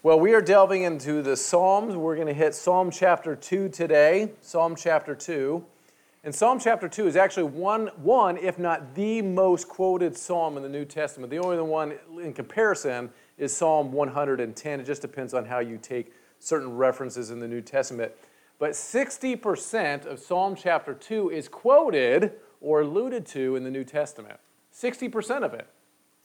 Well, we are delving into the Psalms. We're going to hit Psalm chapter 2 today, Psalm chapter 2. And Psalm chapter 2 is actually one, if not the most quoted psalm in the New Testament. The only one in comparison is Psalm 110. It just depends on how you take certain references in the New Testament. But 60% of Psalm chapter 2 is quoted or alluded to in the New Testament. 60% of it.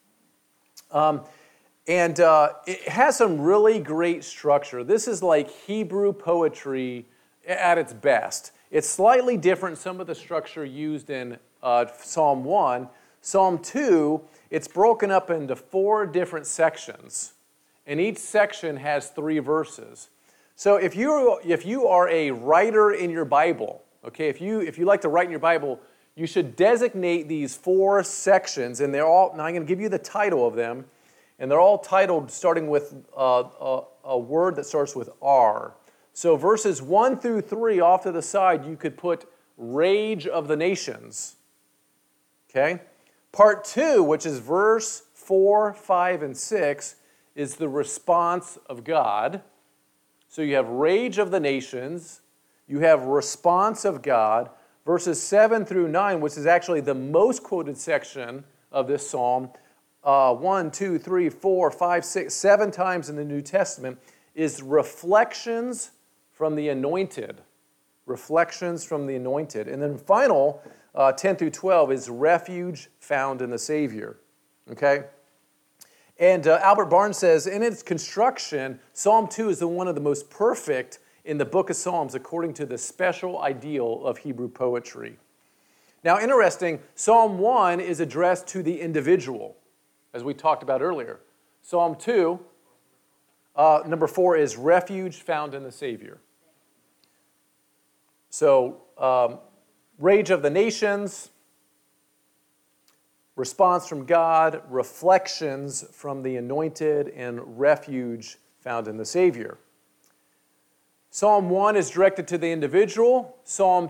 And it has some really great structure. This is like Hebrew poetry at its best. It's slightly different, some of the structure used in Psalm 1. Psalm 2, it's broken up into 4 different sections. And each section has 3 verses. So if you are a writer in your Bible, okay, if you like to write in your Bible, you should designate these 4 sections, and they're all, now I'm going to give you the title of them, and they're all titled starting with a word that starts with R. So verses 1 through 3 off to the side, you could put Rage of the Nations. Okay? Part 2, which is verse 4, 5, and 6, is the response of God. So you have Rage of the Nations, you have Response of God, verses 7 through 9, which is actually the most quoted section of this psalm, 1, 2, 3, 4, 5, 6, 7 times in the New Testament, is reflections from the anointed. Reflections from the anointed. And then final, 10 through 12, is refuge found in the Savior. Okay? And Albert Barnes says, in its construction, Psalm 2 is one of the most perfect in the book of Psalms according to the special ideal of Hebrew poetry. Now, interesting, Psalm 1 is addressed to the individual, as we talked about earlier. Psalm 2, number 4, is refuge found in the Savior. So, Rage of the Nations, Response from God, Reflections from the Anointed, and Refuge found in the Savior. Psalm 1 is directed to the individual. Psalm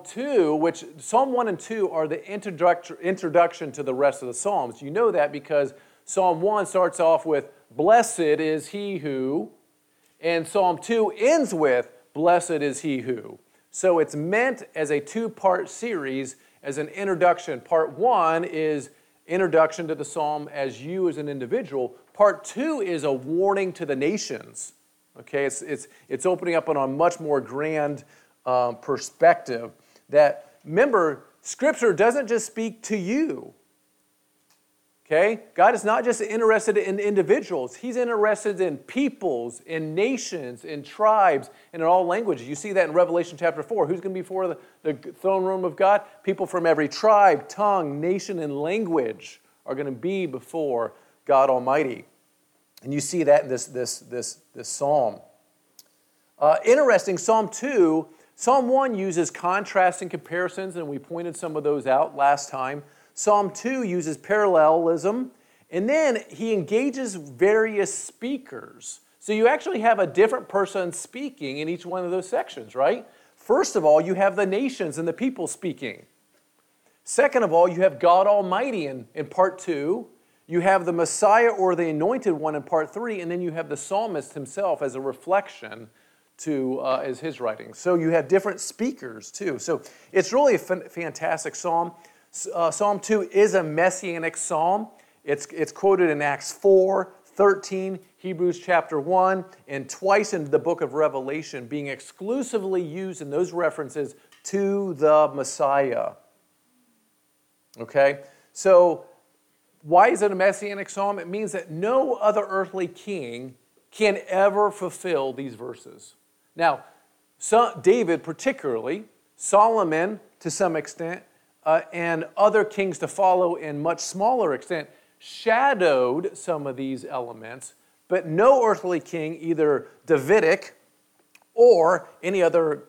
1 and 2 are the introduction to the rest of the Psalms. You know that because Psalm 1 starts off with, Blessed is he who, and Psalm 2 ends with, Blessed is he who. So it's meant as a 2-part series as an introduction. Part 1 is introduction to the psalm as you as an individual. Part 2 is a warning to the nations. Okay, it's opening up on a much more grand perspective. That, remember, Scripture doesn't just speak to you. Okay? God is not just interested in individuals. He's interested in peoples, in nations, in tribes, and in all languages. You see that in Revelation chapter 4. Who's going to be before the throne room of God? People from every tribe, tongue, nation, and language are going to be before God Almighty. And you see that in this psalm. Interesting, Psalm 2, Psalm 1 uses contrast and comparisons, and we pointed some of those out last time. Psalm 2 uses parallelism, and then he engages various speakers. So you actually have a different person speaking in each one of those sections, right? First of all, you have the nations and the people speaking. Second of all, you have God Almighty in part 2. You have the Messiah or the Anointed One in part 3, and then you have the psalmist himself as a reflection to as his writing. So you have different speakers too. So it's really a fantastic psalm. Psalm 2 is a messianic psalm. It's quoted in Acts 4, 13, Hebrews chapter 1, and twice in the book of Revelation, being exclusively used in those references to the Messiah. Okay? So why is it a messianic psalm? It means that no other earthly king can ever fulfill these verses. Now, David particularly, Solomon to some extent, and other kings to follow in much smaller extent, shadowed some of these elements, but no earthly king, either Davidic or any other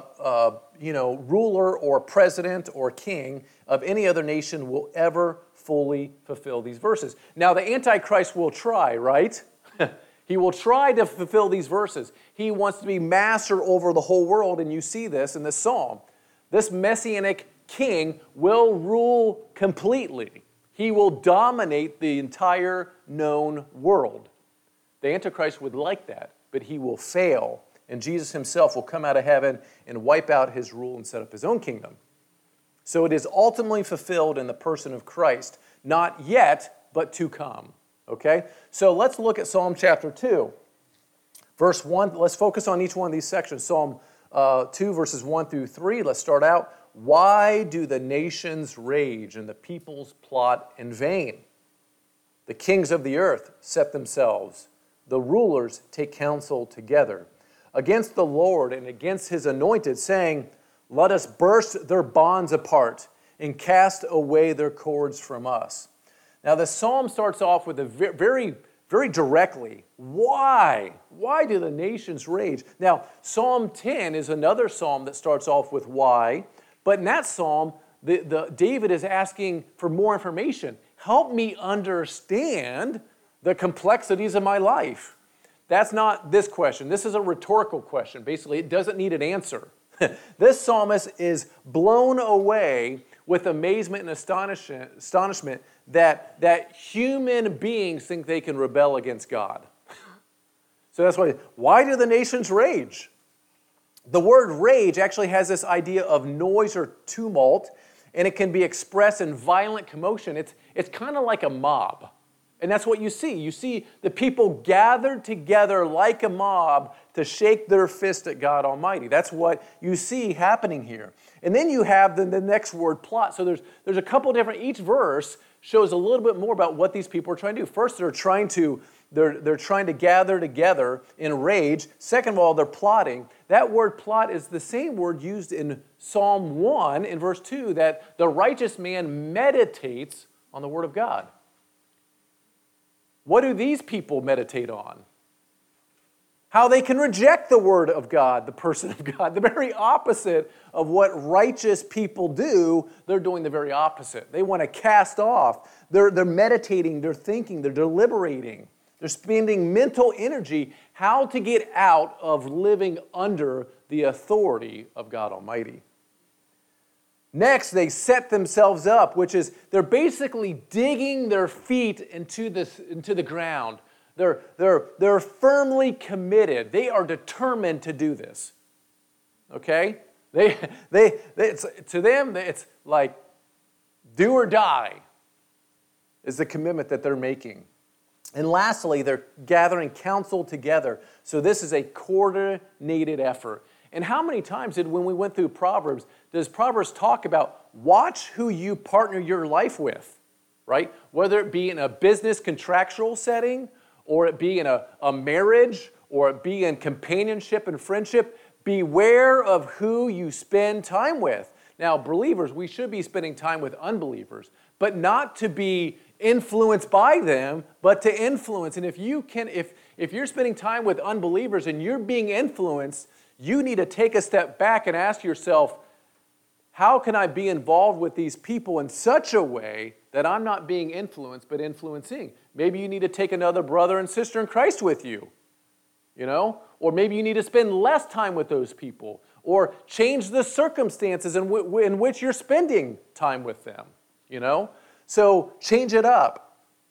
ruler or president or king of any other nation will ever fully fulfill these verses. Now, the Antichrist will try, right? He will try to fulfill these verses. He wants to be master over the whole world, and you see this in this psalm. This messianic king will rule completely. He will dominate the entire known world. The Antichrist would like that. but he will fail. And Jesus himself will come out of heaven and wipe out his rule and set up his own kingdom. So it is ultimately fulfilled in the person of Christ. Not yet, but to come. Okay? So let's look at Psalm chapter 2. Verse 1, let's focus on each one of these sections. Psalm 2, verses 1 through 3. Let's start out. Why do the nations rage and the peoples plot in vain? The kings of the earth set themselves. The rulers take counsel together against the Lord and against his anointed, saying, let us burst their bonds apart and cast away their cords from us. Now, the psalm starts off with a very, very directly, why? Why do the nations rage? Now, Psalm 10 is another psalm that starts off with why, but in that psalm, David is asking for more information. Help me understand the complexities of my life. That's not this question. This is a rhetorical question. Basically, it doesn't need an answer. This psalmist is blown away with amazement and astonishment that human beings think they can rebel against God. So that's why do the nations rage? The word rage actually has this idea of noise or tumult, and it can be expressed in violent commotion. It's kind of like a mob. And that's what you see. You see the people gathered together like a mob to shake their fist at God Almighty. That's what you see happening here. And then you have the next word, plot. So there's a couple different, each verse shows a little bit more about what these people are trying to do. First, they're trying to gather together in rage. Second of all, they're plotting. That word plot is the same word used in Psalm 1 in verse 2, that the righteous man meditates on the word of God. What do these people meditate on? How they can reject the word of God, the person of God. The very opposite of what righteous people do, they're doing the very opposite. They want to cast off. They're meditating, they're thinking, they're deliberating. They're spending mental energy how to get out of living under the authority of God Almighty. Next, they set themselves up, which is they're basically digging their feet into the ground. They're firmly committed. They are determined to do this. Okay? To them, it's like do or die is the commitment that they're making. And lastly, they're gathering counsel together. So this is a coordinated effort. And how many times when we went through Proverbs, does Proverbs talk about watch who you partner your life with, right? Whether it be in a business contractual setting, or it be in a marriage, or it be in companionship and friendship, beware of who you spend time with. Now, believers, we should be spending time with unbelievers, but not to be influenced by them, but to influence. And if you're spending time with unbelievers and you're being influenced, you need to take a step back and ask yourself, how can I be involved with these people in such a way that I'm not being influenced, but influencing? Maybe you need to take another brother and sister in Christ with you, or maybe you need to spend less time with those people, or change the circumstances in which you're spending time with them, So change it up.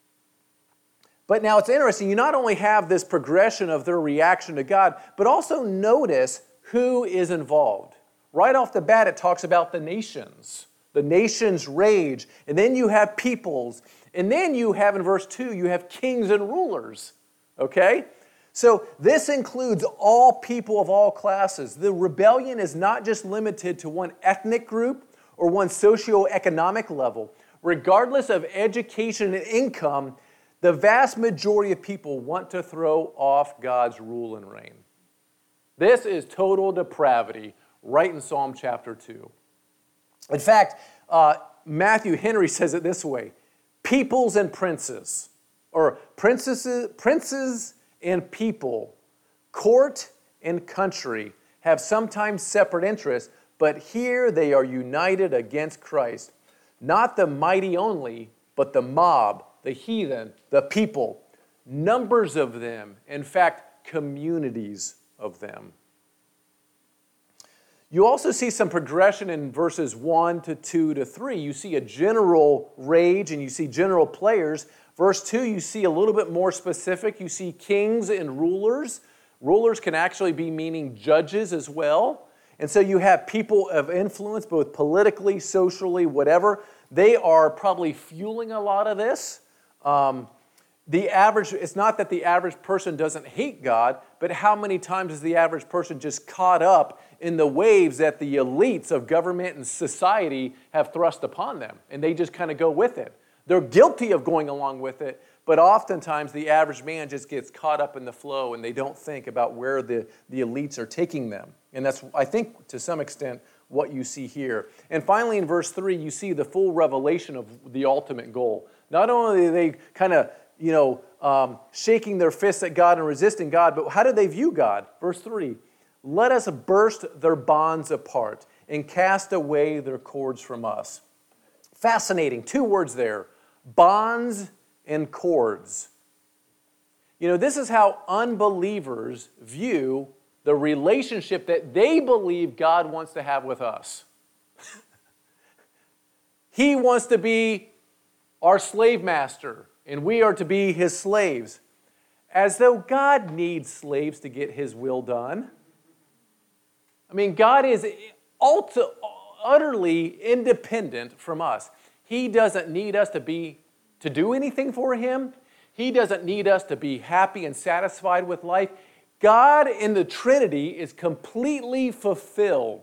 But now it's interesting, you not only have this progression of their reaction to God, but also notice who is involved. Right off the bat, it talks about the nations. The nations rage. And then you have peoples. And then you have, in verse 2, you have kings and rulers. Okay? So this includes all people of all classes. The rebellion is not just limited to one ethnic group or one socioeconomic level. Regardless of education and income, the vast majority of people want to throw off God's rule and reign. This is total depravity right in Psalm chapter 2. In fact, Matthew Henry says it this way: peoples and princes, or princes and people, court and country have sometimes separate interests, but here they are united against Christ. Not the mighty only, but the mob, the heathen, the people, numbers of them, in fact, communities of them. You also see some progression in verses 1 to 2 to 3. You see a general rage and you see general players. Verse 2, you see a little bit more specific. You see kings and rulers. Rulers can actually be meaning judges as well. And so you have people of influence, both politically, socially, whatever. They are probably fueling a lot of this. It's not that the average person doesn't hate God, but how many times is the average person just caught up in the waves that the elites of government and society have thrust upon them, and they just kind of go with it. They're guilty of going along with it, but oftentimes the average man just gets caught up in the flow and they don't think about where the elites are taking them. And that's, I think, to some extent, what you see here. And finally, in verse 3, you see the full revelation of the ultimate goal. Not only are they kind of, shaking their fists at God and resisting God, but how do they view God? Verse 3, let us burst their bonds apart and cast away their cords from us. Fascinating, 2 words there, bonds and cords. This is how unbelievers view the relationship that they believe God wants to have with us. He wants to be our slave master, and we are to be his slaves. As though God needs slaves to get his will done. God is utterly independent from us. He doesn't need us to do anything for him. He doesn't need us to be happy and satisfied with life. God in the Trinity is completely fulfilled.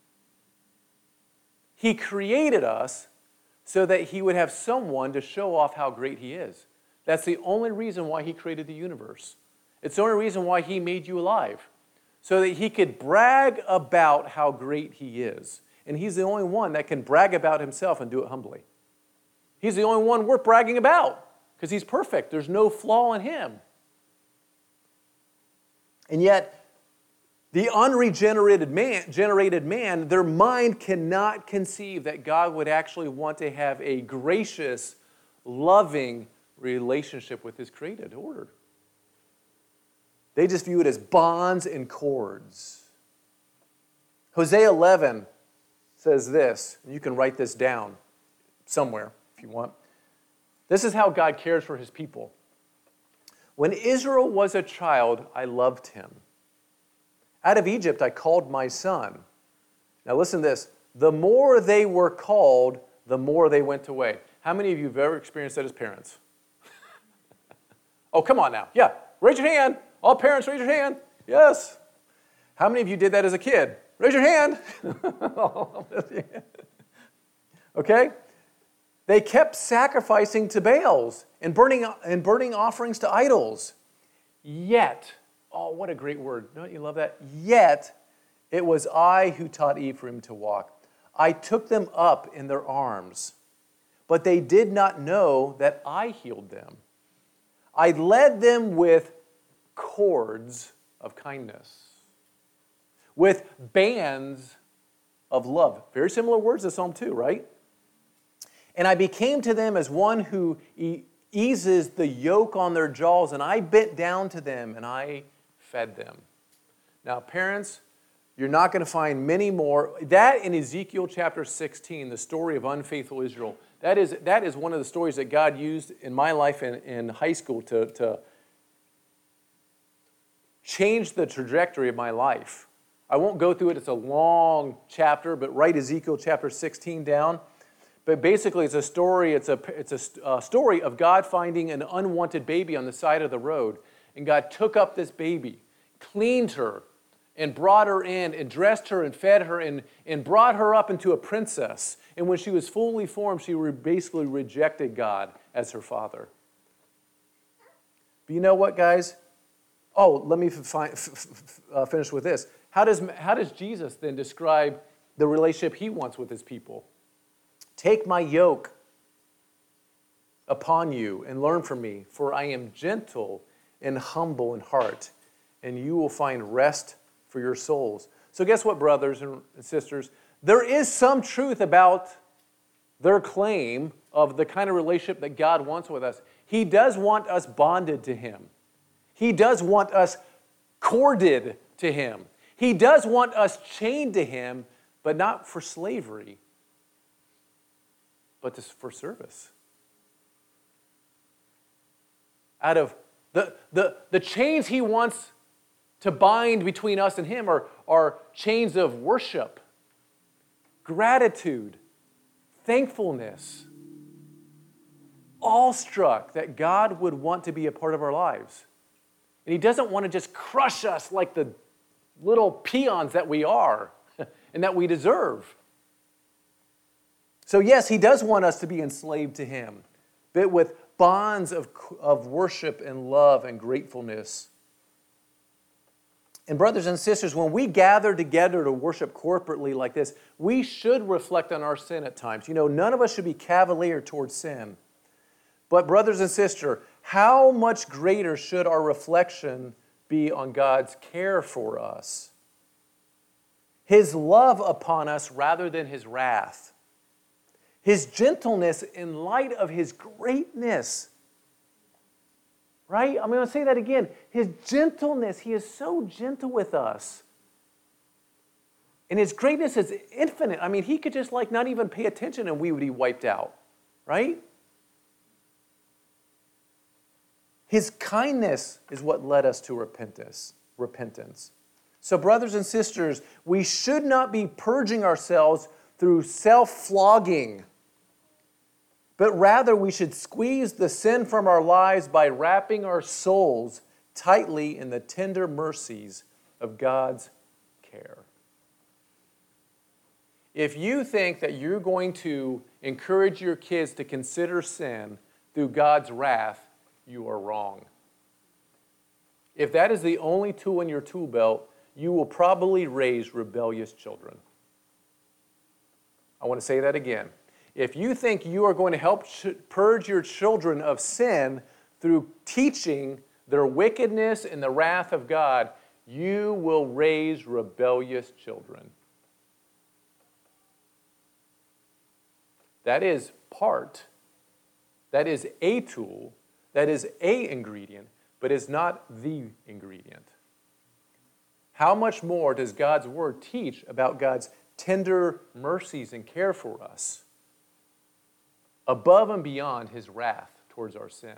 He created us so that he would have someone to show off how great he is. That's the only reason why he created the universe. It's the only reason why he made you alive, so that he could brag about how great he is. And he's the only one that can brag about himself and do it humbly. He's the only one worth bragging about because he's perfect. There's no flaw in him. And yet, the unregenerated man, their mind cannot conceive that God would actually want to have a gracious, loving relationship with his created order. They just view it as bonds and cords. Hosea 11 says this, and you can write this down somewhere if you want. This is how God cares for his people. When Israel was a child, I loved him. Out of Egypt I called my son. Now listen to this. The more they were called, the more they went away. How many of you have ever experienced that as parents? Oh, come on now. Yeah, raise your hand. All parents, raise your hand. Yes. How many of you did that as a kid? Raise your hand. Okay? They kept sacrificing to Baals and burning offerings to idols. Yet, oh, what a great word. Don't you love that? Yet, it was I who taught Ephraim to walk. I took them up in their arms, but they did not know that I healed them. I led them with cords of kindness, with bands of love. Very similar words to Psalm 2, right? And I became to them as one who eases the yoke on their jaws, and I bent down to them, and I fed them. Now, parents, you're not going to find many more. That in Ezekiel chapter 16, the story of unfaithful Israel, that is one of the stories that God used in my life in high school to change the trajectory of my life. I won't go through it. It's a long chapter, but write Ezekiel chapter 16 down. But basically, it's a story. It's a story of God finding an unwanted baby on the side of the road, and God took up this baby, cleaned her, and brought her in, and dressed her, and fed her, and brought her up into a princess. And when she was fully formed, she basically rejected God as her father. But you know what, guys? Oh, let me finish with this. How does Jesus then describe the relationship he wants with his people? Take my yoke upon you and learn from me, for I am gentle and humble in heart, and you will find rest for your souls. So guess what, brothers and sisters? There is some truth about their claim of the kind of relationship that God wants with us. He does want us bonded to him. He does want us corded to him. He does want us chained to him, but not for slavery, but for service. Out of the chains he wants to bind between us and him are chains of worship, gratitude, thankfulness, awestruck that God would want to be a part of our lives. And he doesn't want to just crush us like the little peons that we are and that we deserve. So yes, he does want us to be enslaved to him, but with bonds of worship and love and gratefulness. And brothers and sisters, when we gather together to worship corporately like this, we should reflect on our sin at times. You know, none of us should be cavalier towards sin. But brothers and sisters, how much greater should our reflection be on God's care for us? His love upon us rather than his wrath. His gentleness in light of his greatness. Right? I'm going to say that again. His gentleness. He is so gentle with us. And his greatness is infinite. I mean, he could just not even pay attention and we would be wiped out. Right? His kindness is what led us to repentance. So brothers and sisters, we should not be purging ourselves through self-flogging, but rather we should squeeze the sin from our lives by wrapping our souls tightly in the tender mercies of God's care. If you think that you're going to encourage your kids to consider sin through God's wrath, you are wrong. If that is the only tool in your tool belt, you will probably raise rebellious children. I want to say that again. If you think you are going to help purge your children of sin through teaching their wickedness and the wrath of God, you will raise rebellious children. That is a tool, that is a ingredient, but is not the ingredient. How much more does God's Word teach about God's tender mercies and care for us, above and beyond his wrath towards our sin?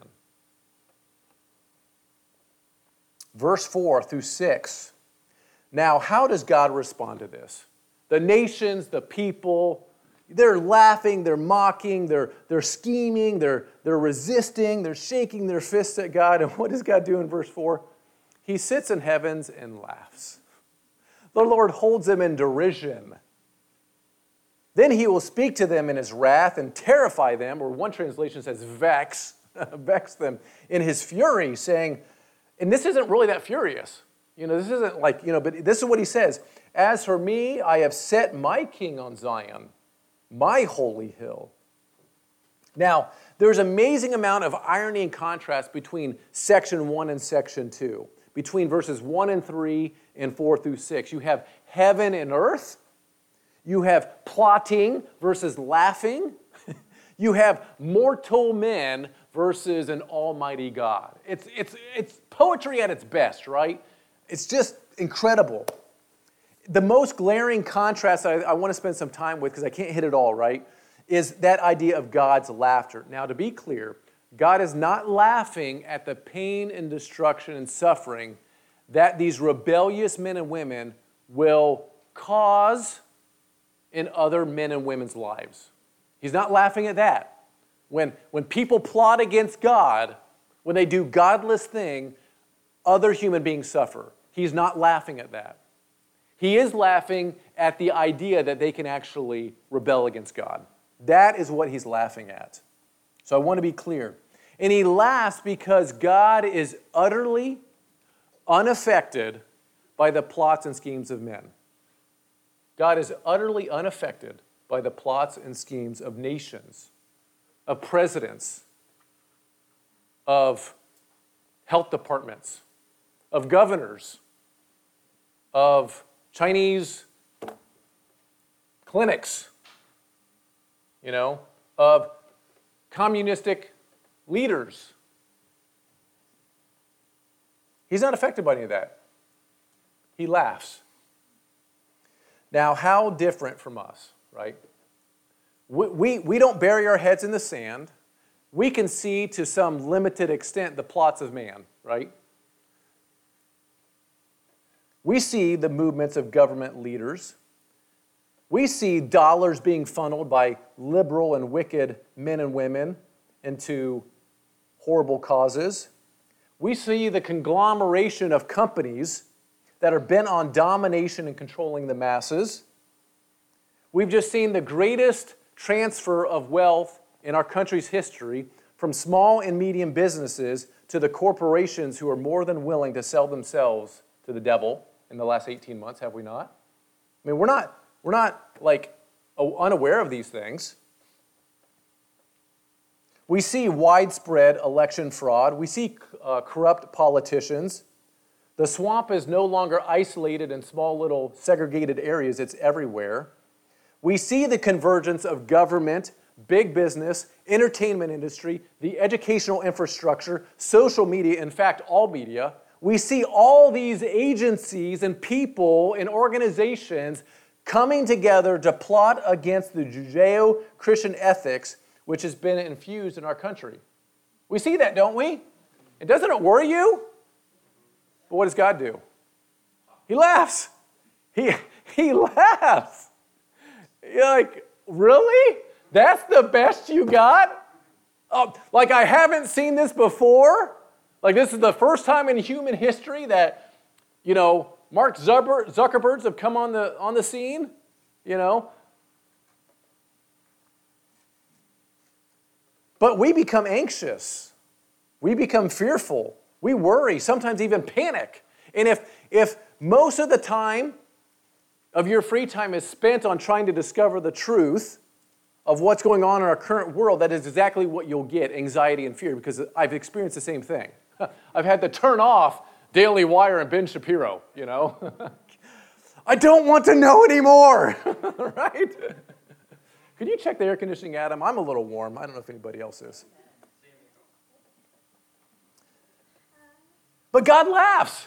Verse 4 through 6. Now, how does God respond to this? The nations, the people, they're laughing, they're mocking, they're scheming, they're resisting, they're shaking their fists at God. And what does God do in verse 4? He sits in heavens and laughs. The Lord holds them in derision. Then he will speak to them in his wrath and terrify them, or one translation says vex them in his fury, saying, and this isn't really that furious. This isn't but this is what he says. As for me, I have set my king on Zion, my holy hill. Now, there's an amazing amount of irony and contrast between section 1 and section 2. Between verses 1 and 3 and 4 through 6. You have heaven and earth. You have plotting versus laughing. You have mortal men versus an almighty God. It's poetry at its best, right? It's just incredible. The most glaring contrast I want to spend some time with, because I can't hit it all, right, is that idea of God's laughter. Now, to be clear, God is not laughing at the pain and destruction and suffering that these rebellious men and women will cause in other men and women's lives. He's not laughing at that. When people plot against God, when they do godless thing, other human beings suffer. He's not laughing at that. He is laughing at the idea that they can actually rebel against God. That is what he's laughing at. So I want to be clear. And he laughs because God is utterly unaffected by the plots and schemes of men. God is utterly unaffected by the plots and schemes of nations, of presidents, of health departments, of governors, of Chinese clinics, of communistic leaders. He's not affected by any of that. He laughs. Now, how different from us, right? We don't bury our heads in the sand. We can see to some limited extent the plots of man, right? We see the movements of government leaders. We see dollars being funneled by liberal and wicked men and women into horrible causes. We see the conglomeration of companies that are bent on domination and controlling the masses. We've just seen the greatest transfer of wealth in our country's history from small and medium businesses to the corporations who are more than willing to sell themselves to the devil in the last 18 months, have we not? I mean, we're not like unaware of these things. We see widespread election fraud. We see corrupt politicians. The swamp is no longer isolated in small little segregated areas. It's everywhere. We see the convergence of government, big business, entertainment industry, the educational infrastructure, social media, in fact, all media. We see all these agencies and people and organizations coming together to plot against the Judeo-Christian ethics which has been infused in our country. We see that, don't we? And doesn't it worry you? But what does God do? He laughs. He laughs. You're like, really? That's the best you got? Like, I haven't seen this before? Like, this is the first time in human history that, Mark Zuckerbergs have come on the scene, But we become anxious. We become fearful. We worry, sometimes even panic. And if most of the time of your free time is spent on trying to discover the truth of what's going on in our current world, that is exactly what you'll get, anxiety and fear, because I've experienced the same thing. I've had to turn off Daily Wire and Ben Shapiro, I don't want to know anymore, right? Could you check the air conditioning, Adam? I'm a little warm. I don't know if anybody else is. But God laughs.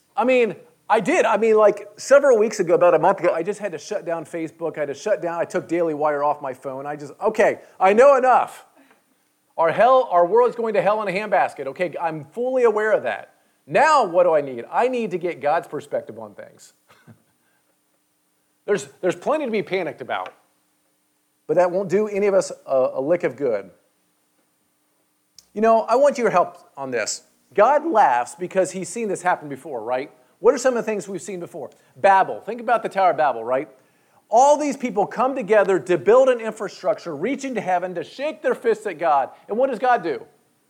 Like several weeks ago, about a month ago, I just had to shut down Facebook. I took Daily Wire off my phone. I know enough. Our world is going to hell in a handbasket. Okay, I'm fully aware of that. Now, what do I need? I need to get God's perspective on things. There's plenty to be panicked about, but that won't do any of us a lick of good. I want your help on this. God laughs because he's seen this happen before, right? What are some of the things we've seen before? Babel. Think about the Tower of Babel, right? All these people come together to build an infrastructure, reaching to heaven, to shake their fists at God. And what does God do?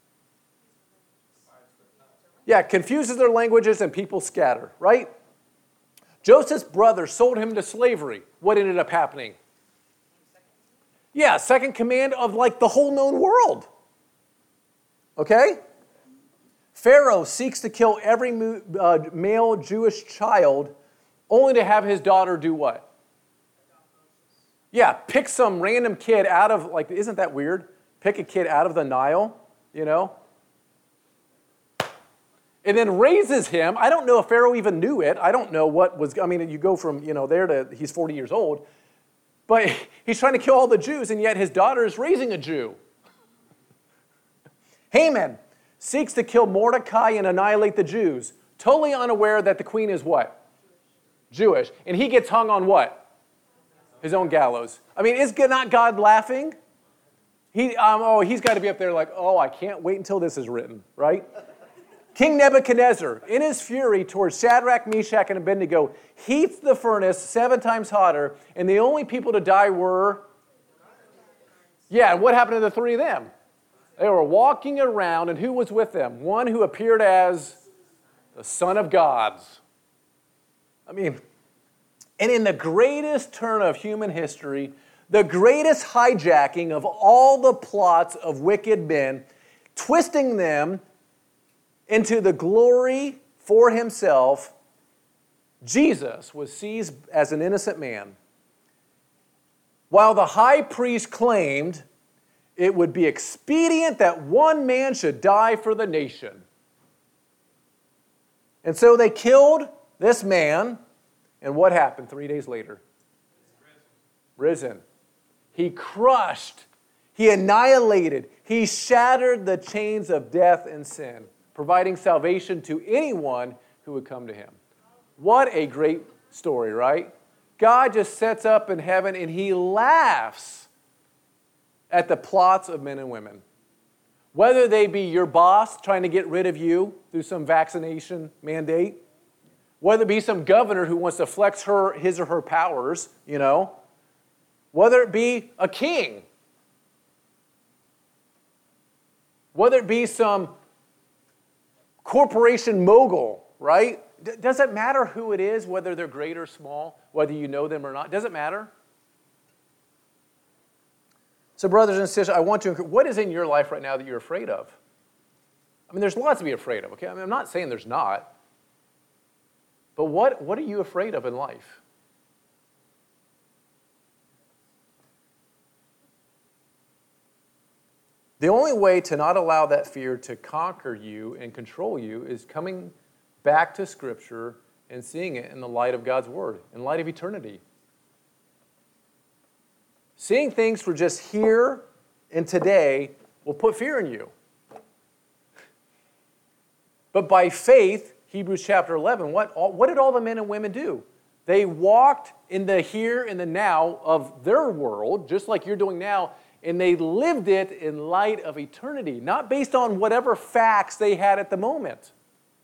Yeah, confuses their languages and people scatter, right? Joseph's brother sold him to slavery. What ended up happening? Yeah, second command of the whole known world. Okay? Pharaoh seeks to kill every male Jewish child only to have his daughter do what? Yeah, pick some random kid out of, isn't that weird? Pick a kid out of the Nile, And then raises him. I don't know if Pharaoh even knew it. I don't know what was, you go from, there to he's 40 years old. But he's trying to kill all the Jews, and yet his daughter is raising a Jew. Haman seeks to kill Mordecai and annihilate the Jews, totally unaware that the queen is what? Jewish. And he gets hung on what? His own gallows. Is not God laughing? He's got to be up there I can't wait until this is written, right? King Nebuchadnezzar, in his fury towards Shadrach, Meshach, and Abednego, heats the furnace 7 times hotter, and the only people to die were... Yeah, and what happened to the 3 of them? They were walking around, and who was with them? One who appeared as the Son of Gods. And in the greatest turn of human history, the greatest hijacking of all the plots of wicked men, twisting them into the glory for himself, Jesus was seized as an innocent man. While the high priest claimed it would be expedient that one man should die for the nation. And so they killed this man, and what happened 3 days later? Risen. He crushed, he annihilated, he shattered the chains of death and sin, providing salvation to anyone who would come to him. What a great story, right? God just sets up in heaven and he laughs at the plots of men and women. Whether they be your boss trying to get rid of you through some vaccination mandate, whether it be some governor who wants to flex his or her powers, whether it be a king, whether it be some corporation mogul, right? Does it matter who it is, whether they're great or small, whether you know them or not? Does it matter? So brothers and sisters, I want to encourage, what is in your life right now that you're afraid of? I mean, there's lots to be afraid of, okay? I mean, I'm not saying there's not. But what are you afraid of in life? The only way to not allow that fear to conquer you and control you is coming back to Scripture and seeing it in the light of God's Word, in light of eternity. Seeing things for just here and today will put fear in you. But by faith, Hebrews chapter 11, what did all the men and women do? They walked in the here and the now of their world, just like you're doing now, and they lived it in light of eternity, not based on whatever facts they had at the moment.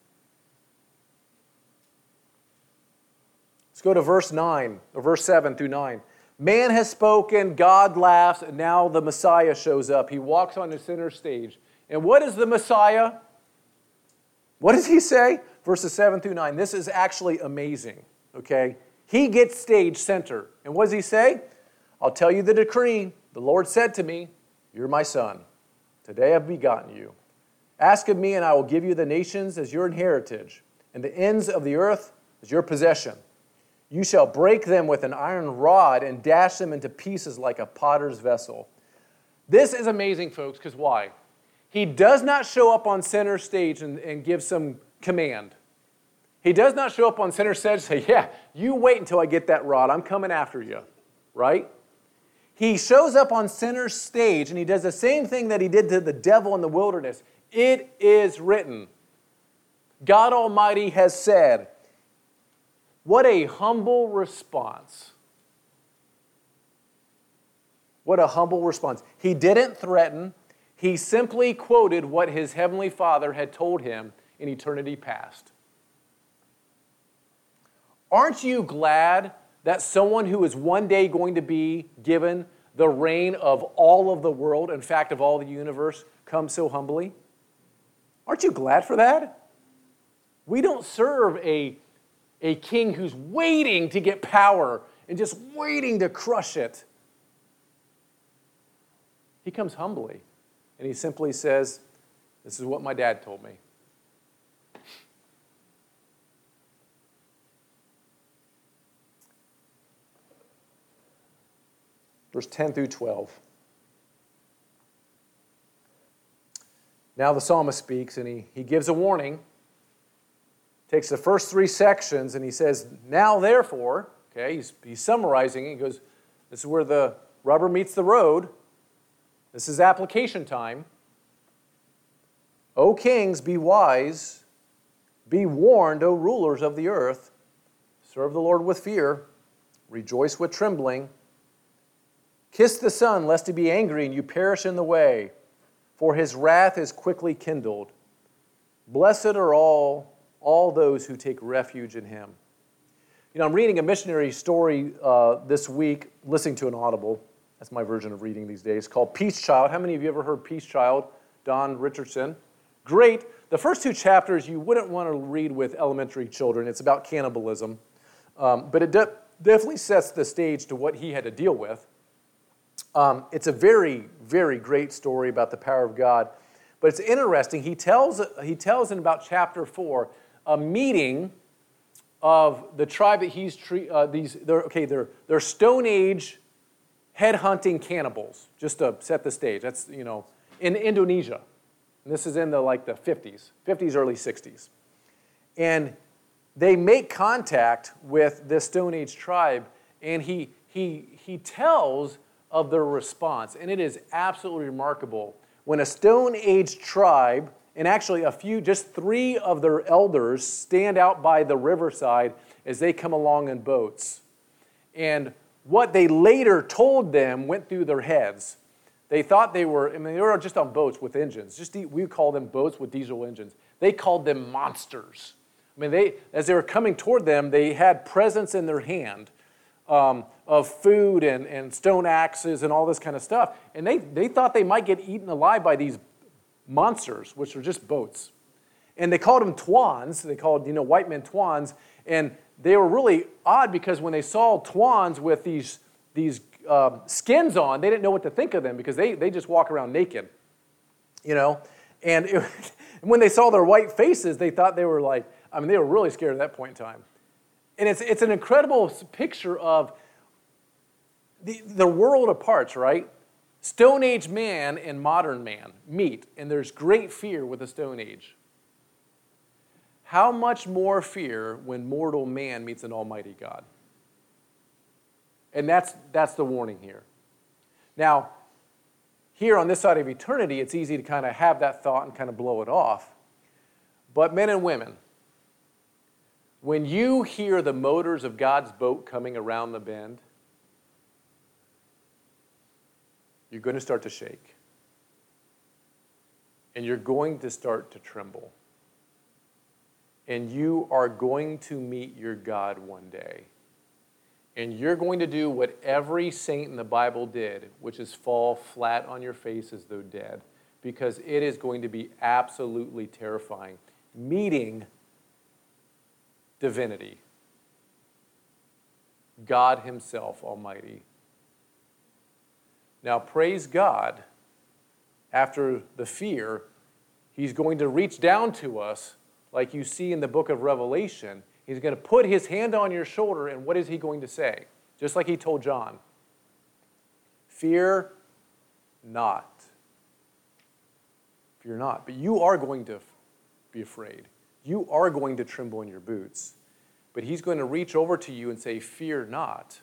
Let's go to verse 9, or verse 7 through 9. Man has spoken, God laughs, and now the Messiah shows up. He walks on the center stage. And what is the Messiah? What does he say? Verses 7 through 9. This is actually amazing, okay? He gets stage center. And what does he say? I'll tell you the decree. The Lord said to me, you're my son. Today I've begotten you. Ask of me, and I will give you the nations as your inheritance, and the ends of the earth as your possession. You shall break them with an iron rod and dash them into pieces like a potter's vessel. This is amazing, folks, because why? He does not show up on center stage and give some command. He does not show up on center stage and say, yeah, you wait until I get that rod. I'm coming after you, right? He shows up on center stage and he does the same thing that he did to the devil in the wilderness. It is written. God Almighty has said. What a humble response. What a humble response. He didn't threaten. He simply quoted what his heavenly Father had told him in eternity past. Aren't you glad that someone who is one day going to be given the reign of all of the world, in fact, of all the universe, comes so humbly? Aren't you glad for that? We don't serve a king who's waiting to get power and just waiting to crush it. He comes humbly, and he simply says, this is what my dad told me. Verse 10 through 12. Now the psalmist speaks, and he gives a warning. Takes the first three sections and he says, now therefore, okay, he's summarizing it. He goes, this is where the rubber meets the road. This is application time. O kings, be wise. Be warned, O rulers of the earth. Serve the Lord with fear. Rejoice with trembling. Kiss the Son, lest he be angry and you perish in the way, for his wrath is quickly kindled. Blessed are all those who take refuge in him. I'm reading a missionary story this week, listening to an Audible. That's my version of reading these days, called Peace Child. How many of you ever heard Peace Child? Don Richardson. Great. The first two chapters you wouldn't want to read with elementary children. It's about cannibalism. But it definitely sets the stage to what he had to deal with. It's a very, very great story about the power of God. But it's interesting. He tells in about chapter 4 a meeting of the tribe that he's they're Stone Age headhunting cannibals. Just to set the stage. That's in Indonesia. And this is in the 50s, early 60s. And they make contact with this Stone Age tribe, and he tells of their response, and it is absolutely remarkable. When a Stone Age tribe And actually, just 3 of their elders stand out by the riverside as they come along in boats. And what they later told them went through their heads. They thought they were just on boats with engines. We call them boats with diesel engines. They called them monsters. As they were coming toward them, they had presents in their hand of food and stone axes and all this kind of stuff. And they thought they might get eaten alive by these monsters, which are just boats. And they called them Twans. They called, white men Twans. And they were really odd because when they saw Twans with these skins on, they didn't know what to think of them because they just walk around naked, And when they saw their white faces, they thought they were they were really scared at that point in time. And it's an incredible picture of the world of parts, right? Stone Age man and modern man meet, and there's great fear with the Stone Age. How much more fear when mortal man meets an almighty God? And that's the warning here. Now, here on this side of eternity, it's easy to kind of have that thought and kind of blow it off. But men and women, when you hear the motors of God's boat coming around the bend, you're going to start to shake. And you're going to start to tremble. And you are going to meet your God one day. And you're going to do what every saint in the Bible did, which is fall flat on your face as though dead, because it is going to be absolutely terrifying. Meeting divinity, God himself Almighty. Now, praise God, after the fear, he's going to reach down to us, like you see in the book of Revelation. He's going to put his hand on your shoulder, and what is he going to say? Just like he told John, fear not. Fear not. But you are going to be afraid. You are going to tremble in your boots. But he's going to reach over to you and say, fear not.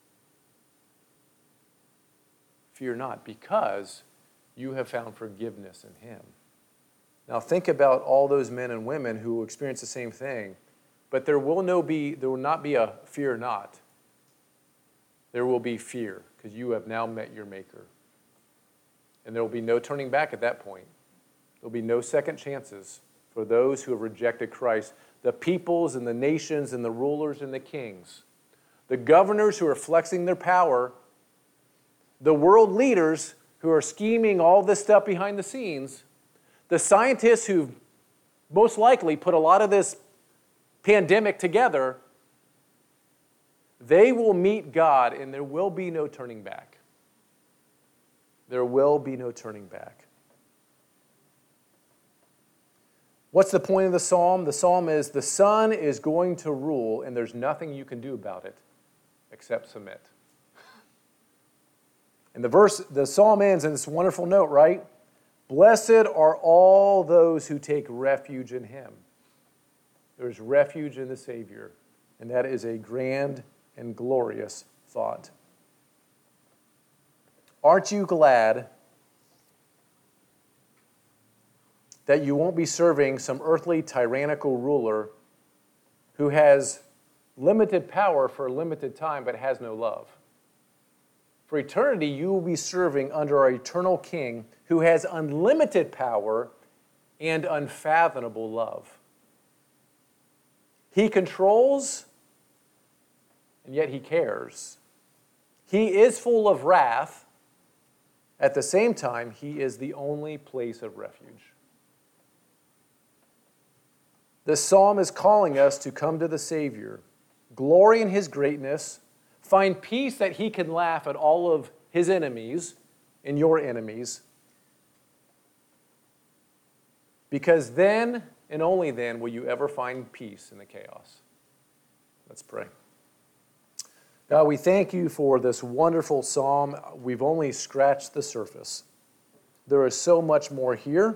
Fear not, because you have found forgiveness in him. Now think about all those men and women who experience the same thing, but there will not be a fear not. There will be fear, because you have now met your Maker. And there will be no turning back at that point. There will be no second chances for those who have rejected Christ. The peoples and the nations and the rulers and the kings. The governors who are flexing their power. The world leaders who are scheming all this stuff behind the scenes. The scientists who most likely put a lot of this pandemic together. They will meet God, and there will be no turning back. There will be no turning back. What's the point of the psalm? The psalm is, the Son is going to rule, and there's nothing you can do about it except submit. And the psalm ends in this wonderful note, right? Blessed are all those who take refuge in him. There's refuge in the Savior, and that is a grand and glorious thought. Aren't you glad that you won't be serving some earthly tyrannical ruler who has limited power for a limited time but has no love? For eternity, you will be serving under our eternal King who has unlimited power and unfathomable love. He controls, and yet he cares. He is full of wrath. At the same time, he is the only place of refuge. This psalm is calling us to come to the Savior, glory in his greatness, find peace that he can laugh at all of his enemies and your enemies, because then and only then will you ever find peace in the chaos. Let's pray. God, we thank you for this wonderful psalm. We've only scratched the surface. There is so much more here.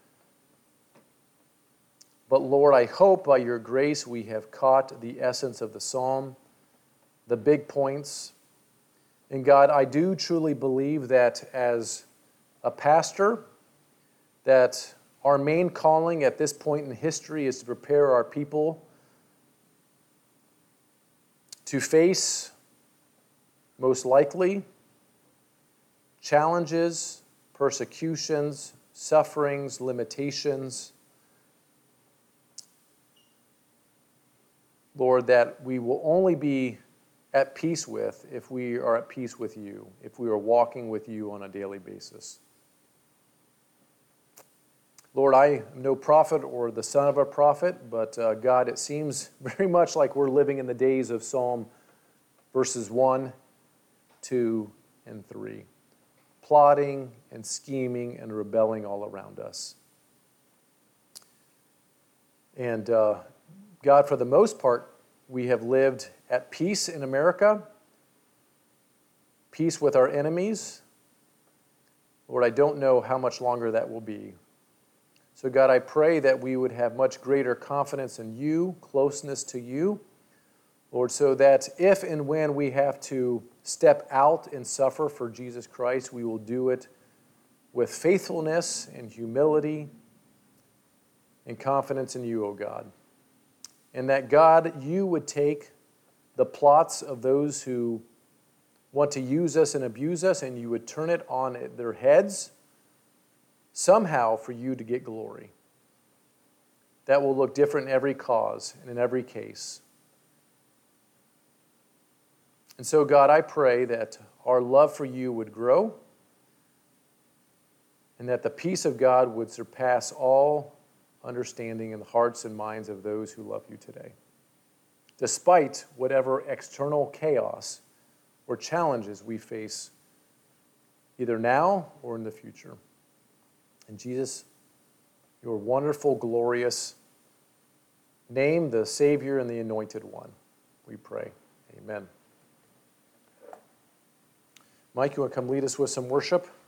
But Lord, I hope by your grace we have caught the essence of the psalm, the big points. And God, I do truly believe that as a pastor, that our main calling at this point in history is to prepare our people to face, most likely, challenges, persecutions, sufferings, limitations. Lord, that we will only be at peace with if we are at peace with you, if we are walking with you on a daily basis. Lord, I am no prophet or the son of a prophet, but God, it seems very much like we're living in the days of Psalm verses 1, 2, and 3, plotting and scheming and rebelling all around us. And God, for the most part, we have lived at peace in America, peace with our enemies. Lord, I don't know how much longer that will be. So God, I pray that we would have much greater confidence in you, closeness to you, Lord, so that if and when we have to step out and suffer for Jesus Christ, we will do it with faithfulness and humility and confidence in you, O God. And that, God, you would take the plots of those who want to use us and abuse us, and you would turn it on their heads somehow for you to get glory. That will look different in every cause and in every case. And so, God, I pray that our love for you would grow and that the peace of God would surpass all understanding in the hearts and minds of those who love you today, despite whatever external chaos or challenges we face either now or in the future. And Jesus, your wonderful, glorious name, the Savior and the Anointed One, we pray. Amen. Mike, you want to come lead us with some worship?